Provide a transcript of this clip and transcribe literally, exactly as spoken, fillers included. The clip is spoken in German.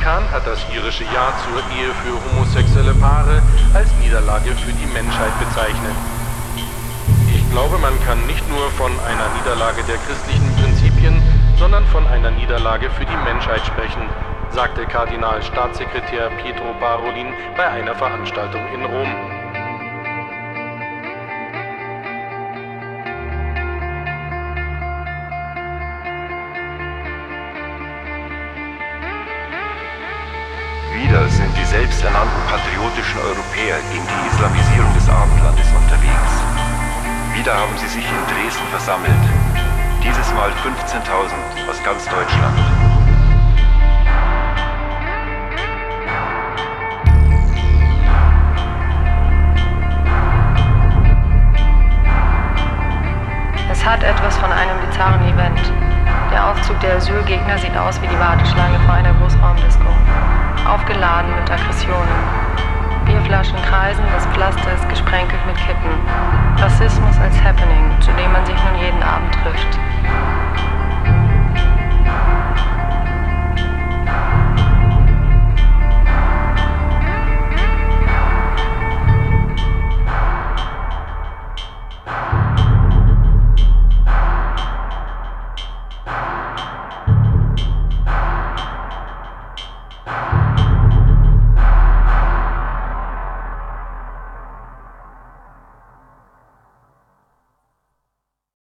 Vatikan hat das irische Ja zur Ehe für homosexuelle Paare als Niederlage für die Menschheit bezeichnet. Ich glaube, man kann nicht nur von einer Niederlage der christlichen Prinzipien, sondern von einer Niederlage für die Menschheit sprechen, sagte Kardinalstaatssekretär Pietro Parolin bei einer Veranstaltung in Rom. Wieder sind die selbsternannten patriotischen Europäer gegen die Islamisierung des Abendlandes unterwegs. Wieder haben sie sich in Dresden versammelt. Dieses Mal fünfzehntausend aus ganz Deutschland. Es hat etwas von einem bizarren Event. Der Aufzug der Asylgegner sieht aus wie die Warteschlange vor einer Großraumdisco. Aufgeladen mit Aggressionen. Bierflaschen kreisen, das Pflaster ist gesprenkelt mit Kippen. Rassismus als Happening, zu dem man sich nun jeden Abend trifft.